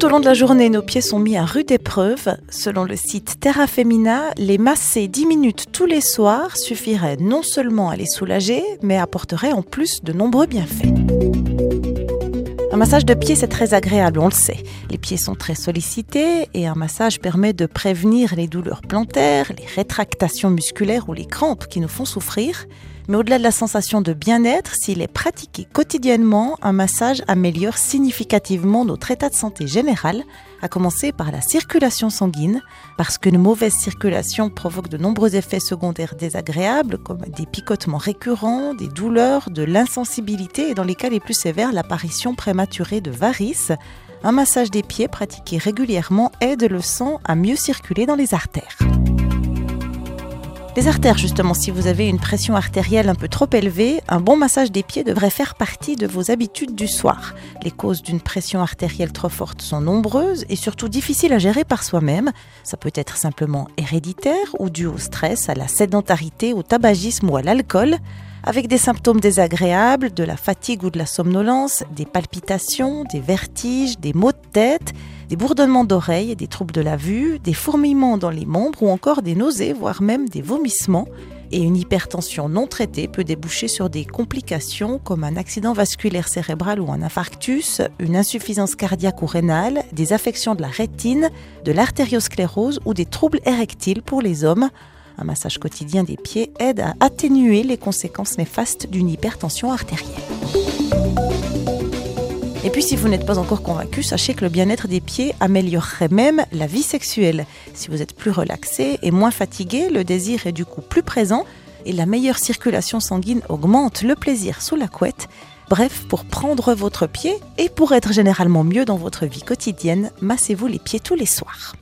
Tout au long de la journée, nos pieds sont mis à rude épreuve. Selon le site Terra Femina, les masser 10 minutes tous les soirs suffirait non seulement à les soulager, mais apporterait en plus de nombreux bienfaits. Un massage de pieds, c'est très agréable, on le sait. Les pieds sont très sollicités et un massage permet de prévenir les douleurs plantaires, les rétractations musculaires ou les crampes qui nous font souffrir. Mais au-delà de la sensation de bien-être, s'il est pratiqué quotidiennement, un massage améliore significativement notre état de santé général, à commencer par la circulation sanguine, parce qu'une mauvaise circulation provoque de nombreux effets secondaires désagréables, comme des picotements récurrents, des douleurs, de l'insensibilité et dans les cas les plus sévères, l'apparition prématurée de varices. Un massage des pieds pratiqué régulièrement aide le sang à mieux circuler dans les artères. Les artères, justement, si vous avez une pression artérielle un peu trop élevée, un bon massage des pieds devrait faire partie de vos habitudes du soir. Les causes d'une pression artérielle trop forte sont nombreuses et surtout difficiles à gérer par soi-même. Ça peut être simplement héréditaire ou dû au stress, à la sédentarité, au tabagisme ou à l'alcool, avec des symptômes désagréables, de la fatigue ou de la somnolence, des palpitations, des vertiges, des maux de tête, des bourdonnements d'oreilles, des troubles de la vue, des fourmillements dans les membres ou encore des nausées, voire même des vomissements. Et une hypertension non traitée peut déboucher sur des complications comme un accident vasculaire cérébral ou un infarctus, une insuffisance cardiaque ou rénale, des affections de la rétine, de l'artériosclérose ou des troubles érectiles pour les hommes. Un massage quotidien des pieds aide à atténuer les conséquences néfastes d'une hypertension artérielle. Et puis si vous n'êtes pas encore convaincu, sachez que le bien-être des pieds améliorerait même la vie sexuelle. Si vous êtes plus relaxé et moins fatigué, le désir est du coup plus présent et la meilleure circulation sanguine augmente le plaisir sous la couette. Bref, pour prendre votre pied et pour être généralement mieux dans votre vie quotidienne, massez-vous les pieds tous les soirs.